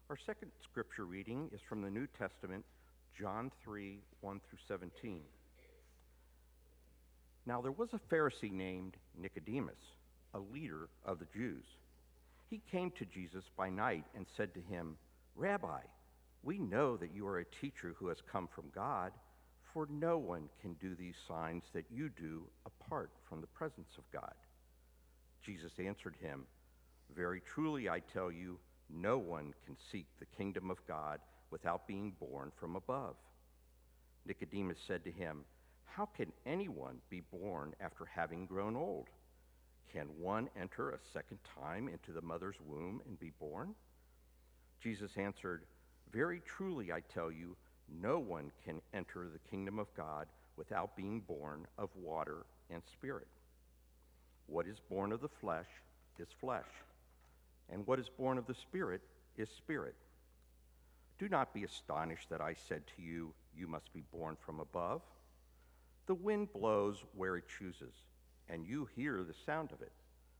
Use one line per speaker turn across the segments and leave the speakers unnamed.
Our second scripture reading is from the New Testament, John 3, 1 through 17. Now there was a Pharisee named Nicodemus, a leader of the Jews. He came to Jesus by night and said to him, "Rabbi, we know that you are a teacher who has come from God, for no one can do these signs that you do apart from the presence of God." Jesus answered him, "Very truly I tell you, no one can seek the kingdom of God without being born from above." Nicodemus said to him, "How can anyone be born after having grown old? Can one enter a second time into the mother's womb and be born?" Jesus answered, "Very truly I tell you, no one can enter the kingdom of God without being born of water and spirit. What is born of the flesh is flesh, and what is born of the Spirit is spirit. Do not be astonished that I said to you, you must be born from above. The wind blows where it chooses, and you hear the sound of it,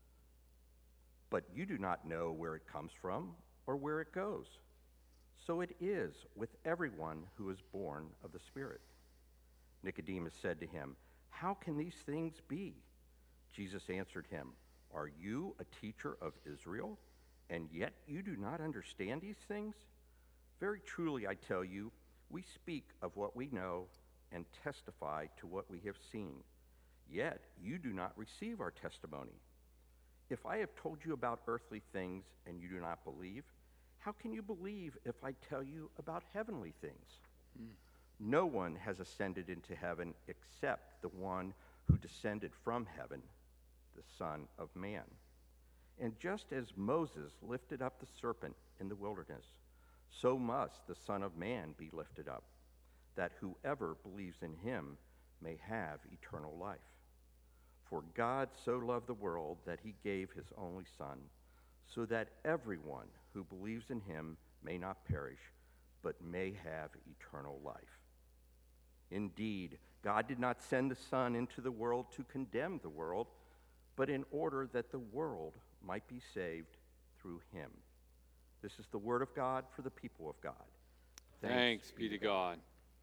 but you do not know where it comes from or where it goes. So it is with everyone who is born of the Spirit." Nicodemus said to him, "How can these things be?" Jesus answered him, "Are you a teacher of Israel, and yet you do not understand these things? Very truly I tell you, we speak of what we know and testify to what we have seen, yet you do not receive our testimony. If I have told you about earthly things and you do not believe, how can you believe if I tell you about heavenly things? No one has ascended into heaven except the one who descended from heaven, the Son of Man. And just as Moses lifted up the serpent in the wilderness, so must the Son of Man be lifted up, that whoever believes in him may have eternal life. For God so loved the world that he gave his only Son, so that everyone who believes in him may not perish, but may have eternal life. Indeed, God did not send the Son into the world to condemn the world, but in order that the world might be saved through him." This is the word of God for the people of God.
Thanks be to God.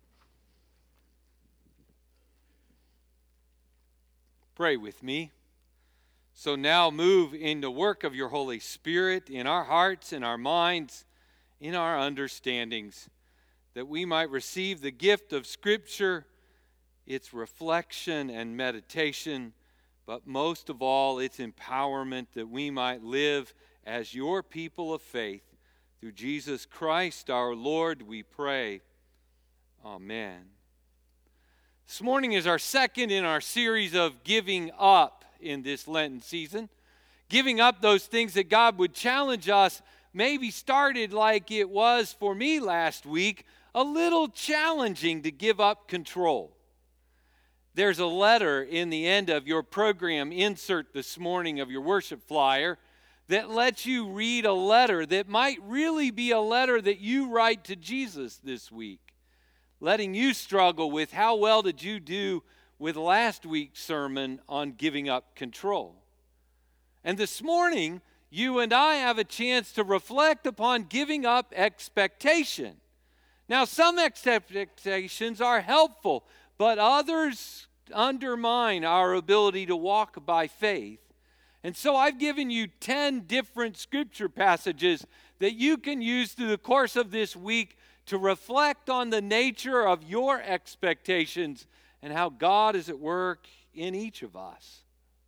Pray with me. So now move in the work of your Holy Spirit in our hearts, in our minds, in our understandings, that we might receive the gift of Scripture, its reflection and meditation, but most of all, its empowerment, that we might live as your people of faith. Through Jesus Christ our Lord, we pray. Amen. This morning is our second in our series of giving up in this Lenten season. Giving up those things that God would challenge us, maybe started like it was for me last week, a little challenging to give up control. There's a letter in the end of your program insert this morning of your worship flyer that lets you read a letter that might really be a letter that you write to Jesus this week, letting you struggle with how well did you do with last week's sermon on giving up control. And this morning, you and I have a chance to reflect upon giving up expectation. Now, some expectations are helpful, but others undermine our ability to walk by faith. And so I've given you 10 different scripture passages that you can use through the course of this week to reflect on the nature of your expectations and how God is at work in each of us.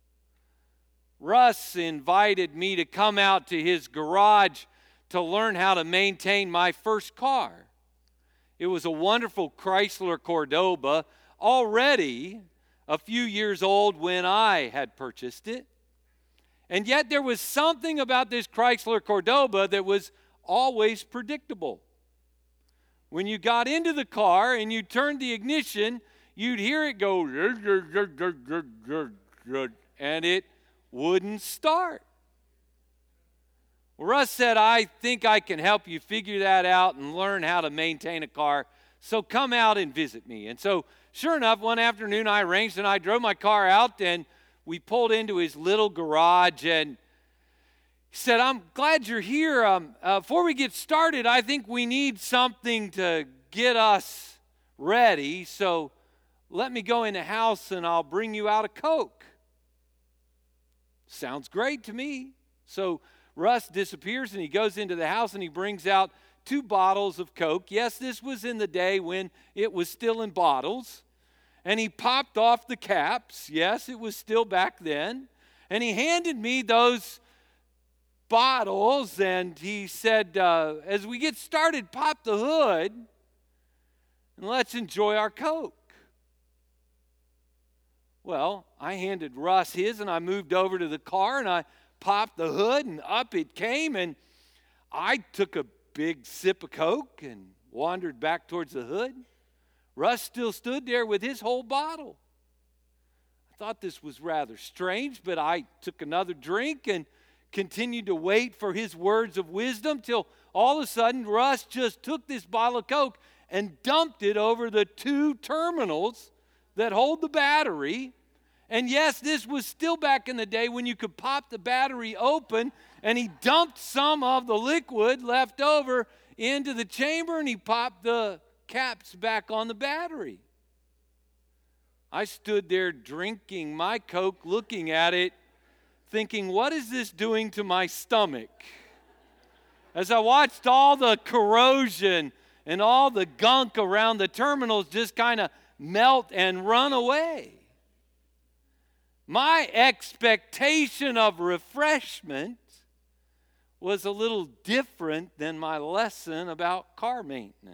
Russ invited me to come out to his garage to learn how to maintain my first car. It was a wonderful Chrysler Cordoba, already a few years old when I had purchased it. And yet there was something about this Chrysler Cordoba that was always predictable. When you got into the car and you turned the ignition, you'd hear it go, and it wouldn't start. Well, Russ said, "I think I can help you figure that out and learn how to maintain a car, so come out and visit me." And so, sure enough, one afternoon I arranged and I drove my car out and we pulled into his little garage, and He said, I'm glad you're here. Before we get started, I think we need something to get us ready. So let me go in the house and I'll bring you out a Coke. Sounds great to me. So Russ disappears and he goes into the house and he brings out 2 bottles of Coke. Yes, this was in the day when it was still in bottles. And he popped off the caps. Yes, it was still back then. And he handed me those bottles and he said, as we get started, pop the hood and let's enjoy our Coke. Well, I handed Russ his and I moved over to the car and I popped the hood and up it came, and I took a big sip of Coke and wandered back towards the hood. Russ still stood there with his whole bottle. I thought this was rather strange, but I took another drink and continued to wait for his words of wisdom till all of a sudden Russ just took this bottle of Coke and dumped it over the 2 terminals that hold the battery. And yes, this was still back in the day when you could pop the battery open, and he dumped some of the liquid left over into the chamber and he popped the caps back on the battery. I stood there drinking my Coke, looking at it, thinking, what is this doing to my stomach? As I watched all the corrosion and all the gunk around the terminals just kind of melt and run away. My expectation of refreshment was a little different than my lesson about car maintenance.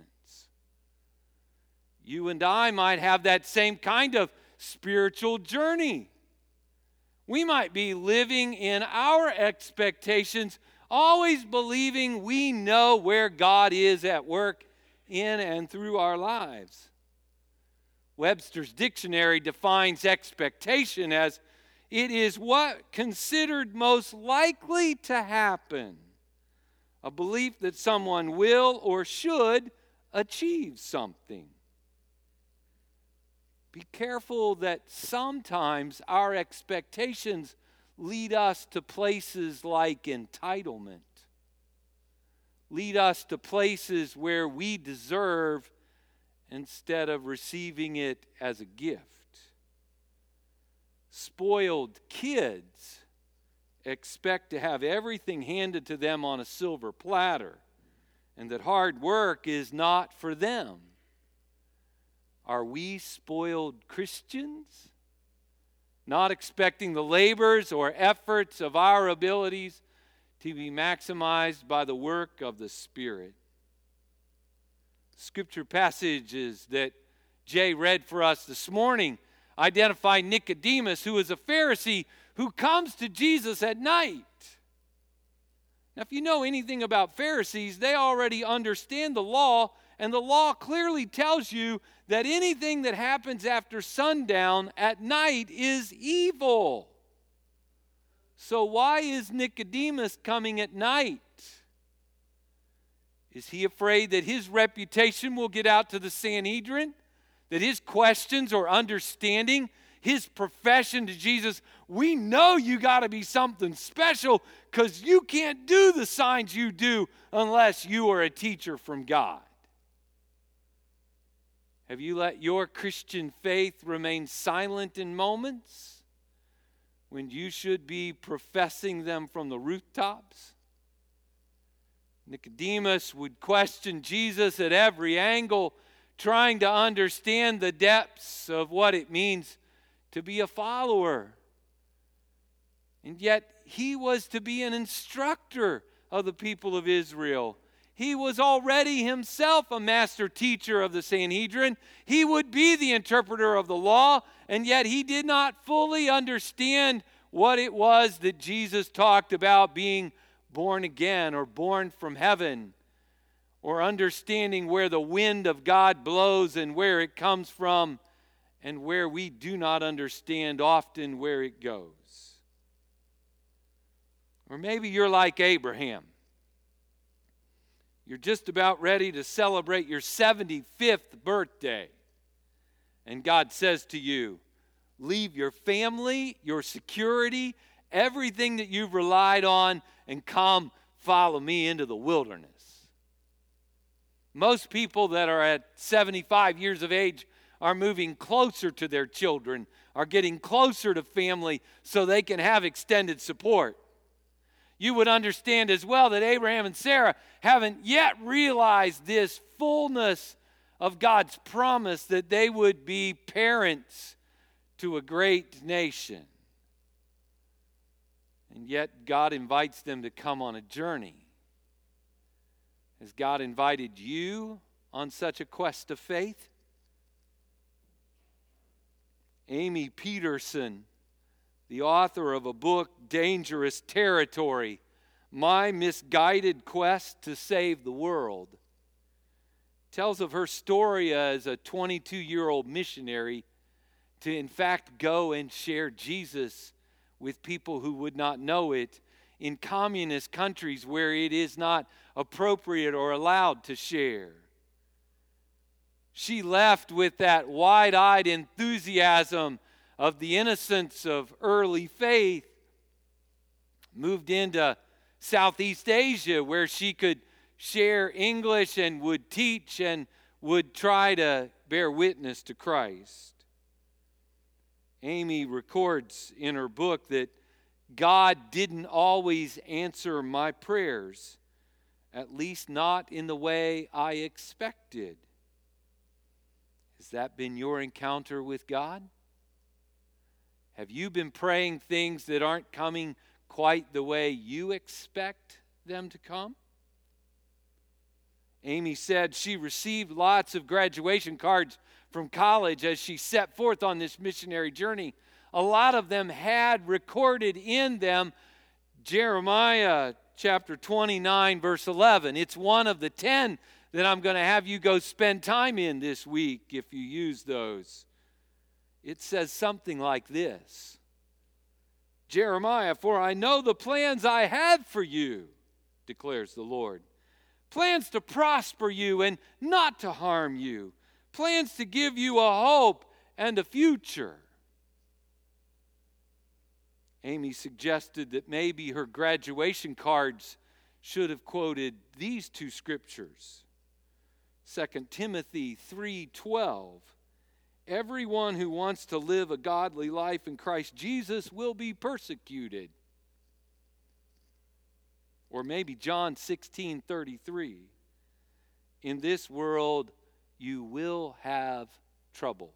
You and I might have that same kind of spiritual journey. We might be living in our expectations, always believing we know where God is at work in and through our lives. Webster's dictionary defines expectation as it is what considered most likely to happen, a belief that someone will or should achieve something. Be careful that sometimes our expectations lead us to places like entitlement, lead us to places where we deserve instead of receiving it as a gift. Spoiled kids expect to have everything handed to them on a silver platter, and that hard work is not for them. Are we spoiled Christians? Not expecting the labors or efforts of our abilities to be maximized by the work of the Spirit. Scripture passages that Jay read for us this morning identify Nicodemus, who is a Pharisee who comes to Jesus at night. Now, if you know anything about Pharisees, they already understand the law, and the law clearly tells you that anything that happens after sundown at night is evil. So why is Nicodemus coming at night? Is he afraid that his reputation will get out to the Sanhedrin? That his questions or understanding, his profession to Jesus, we know you got to be something special because you can't do the signs you do unless you are a teacher from God. Have you let your Christian faith remain silent in moments when you should be professing them from the rooftops? Nicodemus would question Jesus at every angle, trying to understand the depths of what it means to be a follower. And yet he was to be an instructor of the people of Israel. He was already himself a master teacher of the Sanhedrin. He would be the interpreter of the law, and yet he did not fully understand what it was that Jesus talked about being born again or born from heaven, or understanding where the wind of God blows and where it comes from, and where we do not understand often where it goes. Or maybe you're like Abraham. You're just about ready to celebrate your 75th birthday. And God says to you, leave your family, your security, everything that you've relied on, and come follow me into the wilderness. Most people that are at 75 years of age are moving closer to their children, are getting closer to family so they can have extended support. You would understand as well that Abraham and Sarah haven't yet realized this fullness of God's promise that they would be parents to a great nation. And yet God invites them to come on a journey. Has God invited you on such a quest of faith? Amy Peterson, the author of a book, Dangerous Territory, My Misguided Quest to Save the World, tells of her story as a 22-year-old missionary to in fact go and share Jesus with people who would not know it in communist countries where it is not appropriate or allowed to share. She left with that wide-eyed enthusiasm of the innocence of early faith, moved into Southeast Asia where she could share English and would teach and would try to bear witness to Christ. Amy records in her book that God didn't always answer my prayers, at least not in the way I expected. Has that been your encounter with God? Have you been praying things that aren't coming quite the way you expect them to come? Amy said she received lots of graduation cards from college as she set forth on this missionary journey. A lot of them had recorded in them Jeremiah chapter 29, verse 11. It's one of the 10 that I'm going to have you go spend time in this week if you use those. It says something like this. Jeremiah, for I know the plans I have for you, declares the Lord. Plans to prosper you and not to harm you. Plans to give you a hope and a future. Amy suggested that maybe her graduation cards should have quoted these two scriptures. 2 Timothy 3:12. Everyone who wants to live a godly life in Christ Jesus will be persecuted. Or maybe John 16:33. In this world you will have trouble.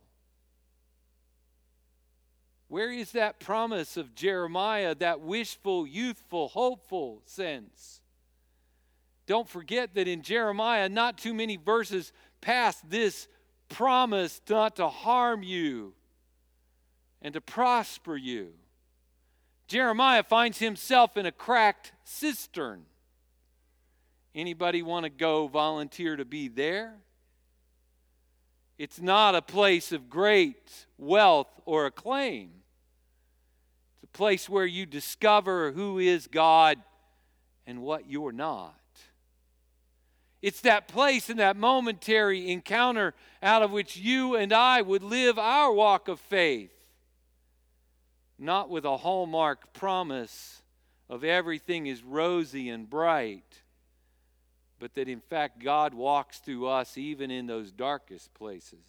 Where is that promise of Jeremiah, that wishful, youthful, hopeful sense? Don't forget that in Jeremiah, not too many verses past this promise not to harm you and to prosper you. Jeremiah finds himself in a cracked cistern. Anybody want to go volunteer to be there? It's not a place of great wealth or acclaim. It's a place where you discover who is God and what you're not. It's that place and that momentary encounter out of which you and I would live our walk of faith. Not with a hallmark promise of everything is rosy and bright, but that in fact God walks through us even in those darkest places.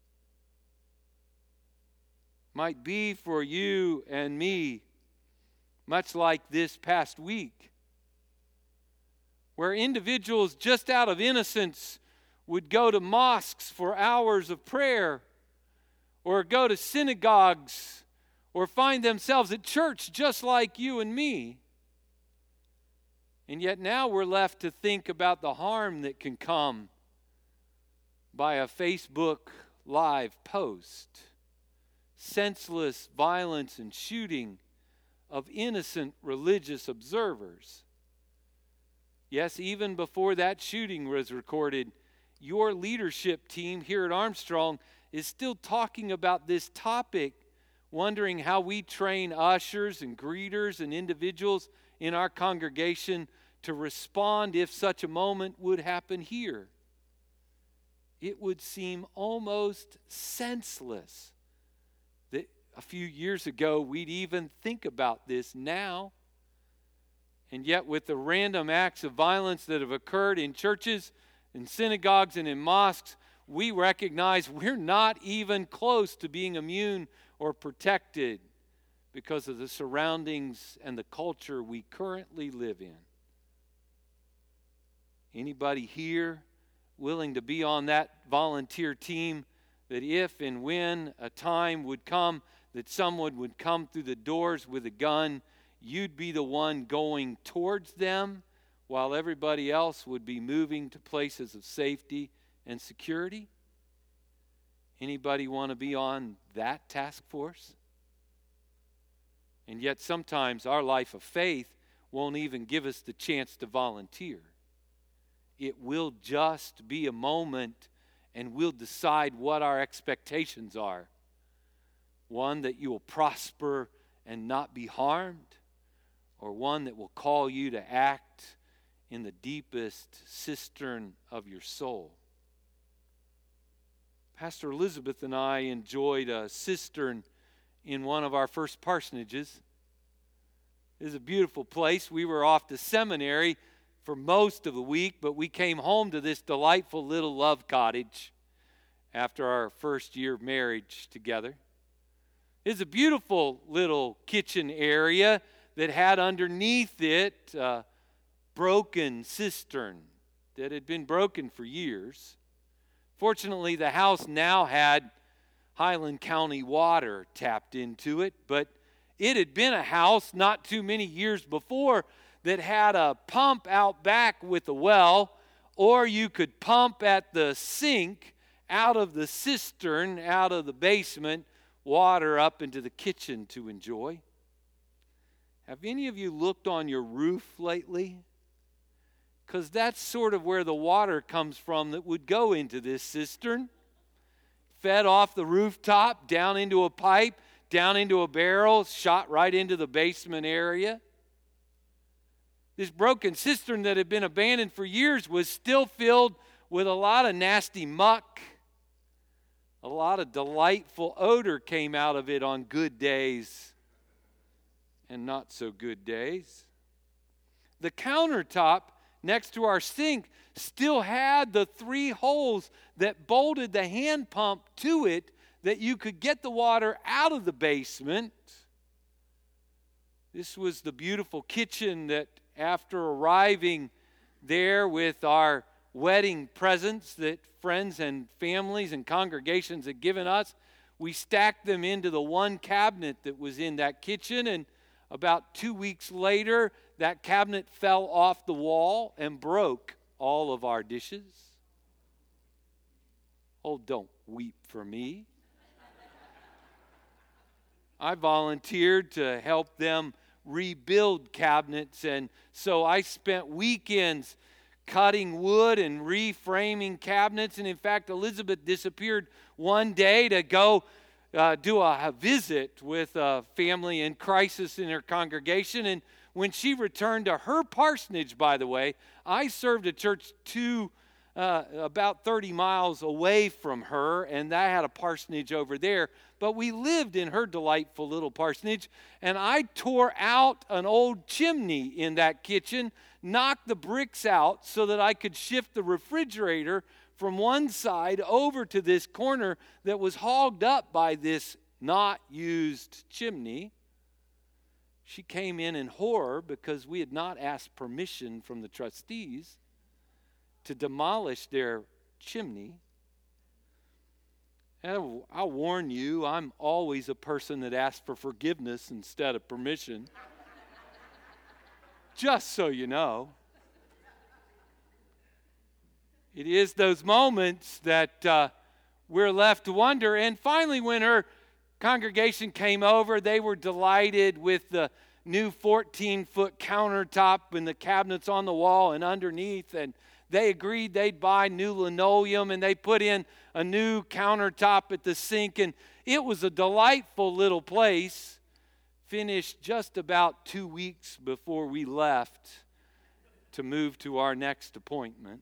Might be for you and me, much like this past week, where individuals just out of innocence would go to mosques for hours of prayer, or go to synagogues, or find themselves at church just like you and me. And yet now we're left to think about the harm that can come by a Facebook Live post. Senseless violence and shooting of innocent religious observers. Yes, even before that shooting was recorded, your leadership team here at Armstrong is still talking about this topic, wondering how we train ushers and greeters and individuals in our congregation to respond if such a moment would happen here. It would seem almost senseless that a few years ago we'd even think about this now. And yet, with the random acts of violence that have occurred in churches, in synagogues, and in mosques, we recognize we're not even close to being immune or protected because of the surroundings and the culture we currently live in. Anybody here willing to be on that volunteer team that if and when a time would come that someone would come through the doors with a gun, you'd be the one going towards them while everybody else would be moving to places of safety and security? Anybody want to be on that task force? And yet sometimes our life of faith won't even give us the chance to volunteer. It will just be a moment, and we'll decide what our expectations are. One that you will prosper and not be harmed, or one that will call you to act in the deepest cistern of your soul. Pastor Elizabeth and I enjoyed a cistern in one of our first parsonages. It is a beautiful place. We were off to seminary for most of the week, but we came home to this delightful little love cottage after our first year of marriage together. It's a beautiful little kitchen area that had underneath it a broken cistern that had been broken for years. Fortunately, the house now had Highland County water tapped into it, but it had been a house not too many years before that had a pump out back with a well, or you could pump at the sink out of the cistern, out of the basement, water up into the kitchen to enjoy. Have any of you looked on your roof lately? Because that's sort of where the water comes from that would go into this cistern. Fed off the rooftop, down into a pipe, down into a barrel, shot right into the basement area. This broken cistern that had been abandoned for years was still filled with a lot of nasty muck. A lot of delightful odor came out of it on good days and not so good days. The countertop next to our sink still had the 3 holes that bolted the hand pump to it that you could get the water out of the basement. This was the beautiful kitchen that after arriving there with our wedding presents that friends and families and congregations had given us, we stacked them into the one cabinet that was in that kitchen, and about 2 weeks later, that cabinet fell off the wall and broke all of our dishes. Oh, don't weep for me. I volunteered to help them rebuild cabinets, and so I spent weekends cutting wood and reframing cabinets. And in fact, Elizabeth disappeared one day to go do a visit with a family in crisis in her congregation. And when she returned to her parsonage, by the way, I served a church about 30 miles away from her, and I had a parsonage over there. But we lived in her delightful little parsonage, and I tore out an old chimney in that kitchen, knocked the bricks out so that I could shift the refrigerator from one side over to this corner that was hogged up by this not used chimney. She came in horror because we had not asked permission from the trustees to demolish their chimney. And I'll warn you, I'm always a person that asks for forgiveness instead of permission. Just so you know. It is those moments that we're left to wonder. And finally, when her congregation came over, they were delighted with the new 14-foot countertop and the cabinets on the wall and underneath, and they agreed they'd buy new linoleum, and they put in a new countertop at the sink, and it was a delightful little place, finished just about 2 weeks before we left to move to our next appointment.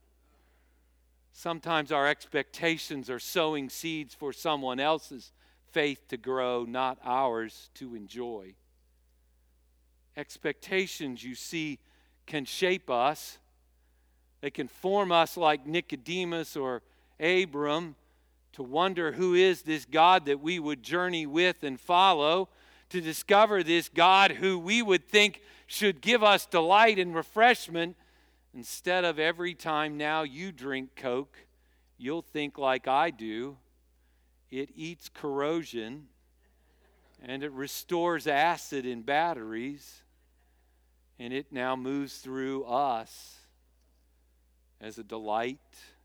Sometimes our expectations are sowing seeds for someone else's faith to grow, not ours to enjoy. Expectations, you see, can shape us. They can form us like Nicodemus or Abram to wonder who is this God that we would journey with and follow, to discover this God who we would think should give us delight and refreshment. Instead of every time now you drink Coke, you'll think like I do. It eats corrosion and it restores acid in batteries, and it now moves through us as a delight.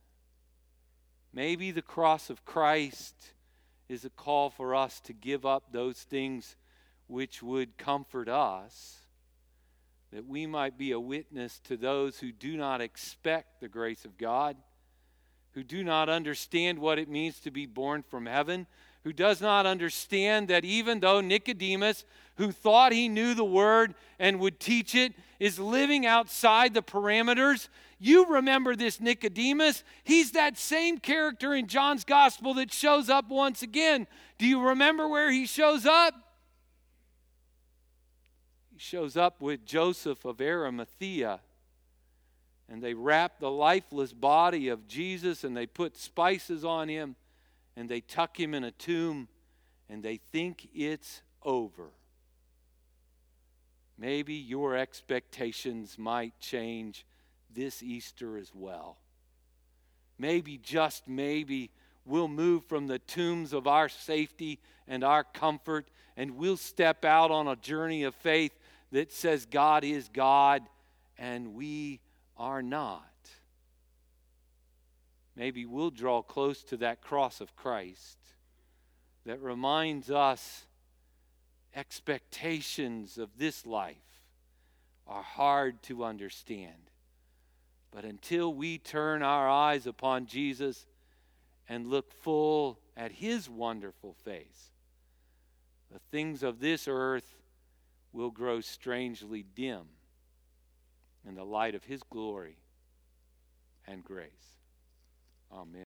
Maybe the cross of Christ is a call for us to give up those things which would comfort us, that we might be a witness to those who do not expect the grace of God, who do not understand what it means to be born from heaven, who does not understand that even though Nicodemus, who thought he knew the word and would teach it, is living outside the parameters. You remember this Nicodemus. He's that same character in John's gospel that shows up once again. Do you remember where he shows up? He shows up with Joseph of Arimathea. And they wrap the lifeless body of Jesus and they put spices on him and they tuck him in a tomb and they think it's over. Maybe your expectations might change this Easter as well. Maybe, just maybe, we'll move from the tombs of our safety and our comfort, and we'll step out on a journey of faith that says God is God and we are not. Maybe we'll draw close to that cross of Christ that reminds us expectations of this life are hard to understand. But until we turn our eyes upon Jesus and look full at his wonderful face, the things of this earth will grow strangely dim in the light of his glory and grace. Amen.